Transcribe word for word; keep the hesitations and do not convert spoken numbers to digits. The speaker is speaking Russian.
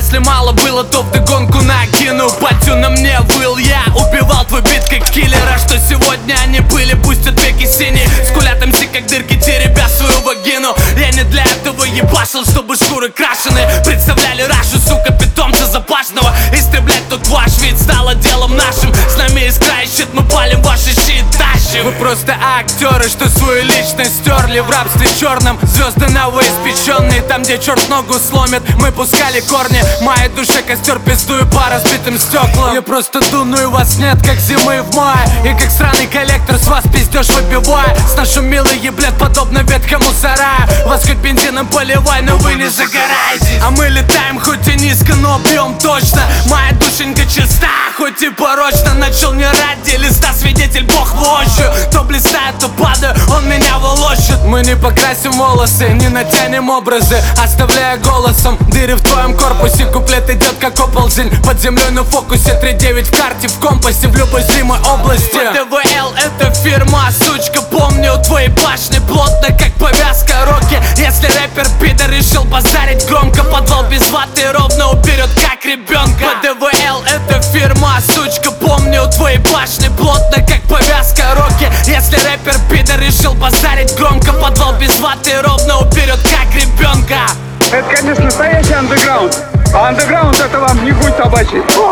Если мало было, то вдогонку накину. Батю на мне выл, я убивал твой бит как киллера. Что сегодня они были, пустят веки синие. Скулят МС как дырки, теребя свою вагину. Я не для этого ебашил, чтобы шкуры крашены представляли Рашу, сука, питомца запашного. Истреблять тут ваш вид стало делом нашим. С нами искра ищет, мы палим ваши щи и тащим. Вы просто актеры, что свою личность стерли в рабстве черном. Звезды новоиспеченные, там где черт ногу сломит, мы пускали корни. Моей душе костер пиздую по разбитым стеклам. Я просто дуну и вас нет, как зимы в мае. И как сраный коллектор с вас пиздеж выбивая. Сношу милый еблет, подобно ветхому сараю. Вас хоть бензином поливай, но вы не загораете. А мы летаем хоть и низко, но бьем точно. Моя душенька чиста, хоть и порочно. Начал не ради листа, свидетель бог воочию. То блистает, то падаю, он меня волочит. Мы не покрасим волосы, не натянем образы, оставляя голосом дыры в твоем корпусе. Куплет идет как оползень, под землей на фокусе. Три девять в карте, в компасе, в любой зримой области. ПТВЛ это фирма, сучка, помню твои башни плотно, как повязка Рокки. Если рэпер пидор решил базарить громко, подвал без ваты ровно уперед, как ребенка. ПТВЛ это фирма, сучка, помню твои башни плотно, как повязка Рокки. Если рэпер пидор решил базарить громко, подвал без ваты ровно уперед, как ребенка. Это, конечно, настоящий андеграунд. А андеграунд это вам не хуй собачий.